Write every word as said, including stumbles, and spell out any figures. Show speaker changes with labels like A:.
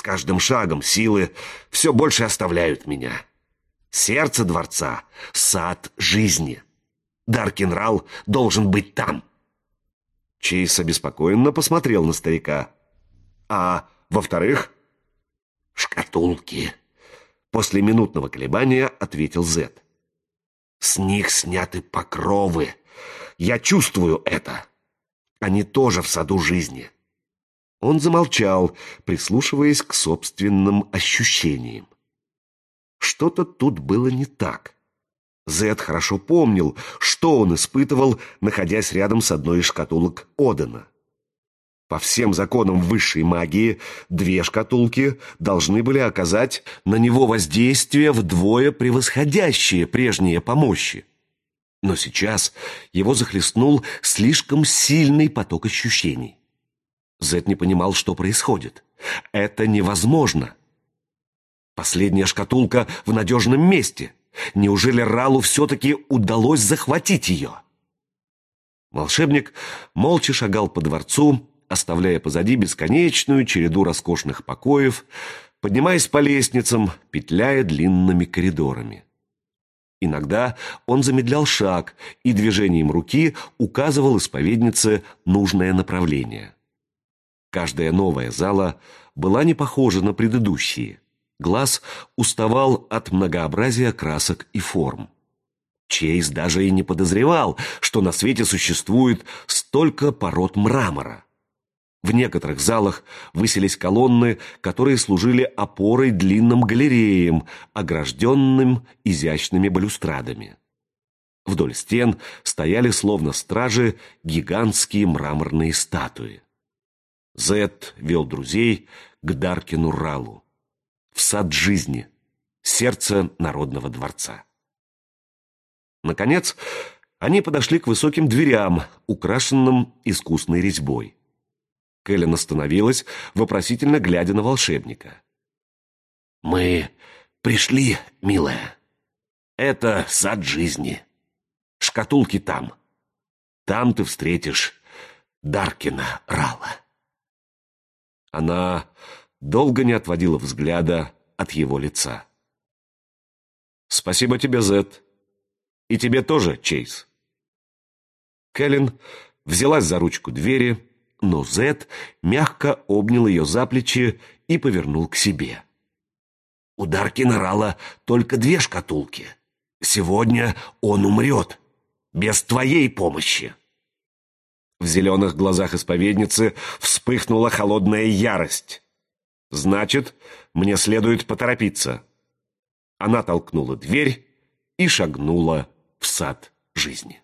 A: каждым шагом силы все больше оставляют меня. Сердце дворца — сад жизни. Даркин-Рал должен быть там. Чейз обеспокоенно посмотрел на старика. А во-вторых, шкатулки. После минутного колебания ответил Зет. С них сняты покровы. Я чувствую это. Они тоже в саду жизни. Он замолчал, прислушиваясь к собственным ощущениям. Что-то тут было не так. Зет хорошо помнил, что он испытывал, находясь рядом с одной из шкатулок Одена. По всем законам высшей магии, две шкатулки должны были оказать на него воздействие вдвое превосходящее прежние по мощи. Но сейчас его захлестнул слишком сильный поток ощущений. Зет не понимал, что происходит. Это невозможно. Последняя шкатулка в надежном месте. Неужели Ралу все-таки удалось захватить ее? Волшебник молча шагал по дворцу, оставляя позади бесконечную череду роскошных покоев, поднимаясь по лестницам, петляя длинными коридорами. Иногда он замедлял шаг и движением руки указывал исповеднице нужное направление. Каждая новая зала была не похожа на предыдущие. Глаз уставал от многообразия красок и форм. Чейз даже и не подозревал, что на свете существует столько пород мрамора. В некоторых залах высились колонны, которые служили опорой длинным галереям, огражденным изящными балюстрадами. Вдоль стен стояли, словно стражи, гигантские мраморные статуи. Зет вел друзей к Даркину-Ралу, в сад жизни, сердце народного дворца. Наконец, они подошли к высоким дверям, украшенным искусной резьбой. Кэлен остановилась, вопросительно глядя на волшебника. «Мы пришли, милая. Это сад жизни. Шкатулки там. Там ты встретишь Даркина-Рала». Она долго не отводила взгляда от его лица. «Спасибо тебе, Зет. И тебе тоже, Чейз». Кэлен взялась за ручку двери, но Зет мягко обнял ее за плечи и повернул к себе. «У Даркина-Рала только две шкатулки. Сегодня он умрет. Без твоей помощи». В зеленых глазах исповедницы вспыхнула холодная ярость. «Значит, мне следует поторопиться». Она толкнула дверь и шагнула в сад жизни.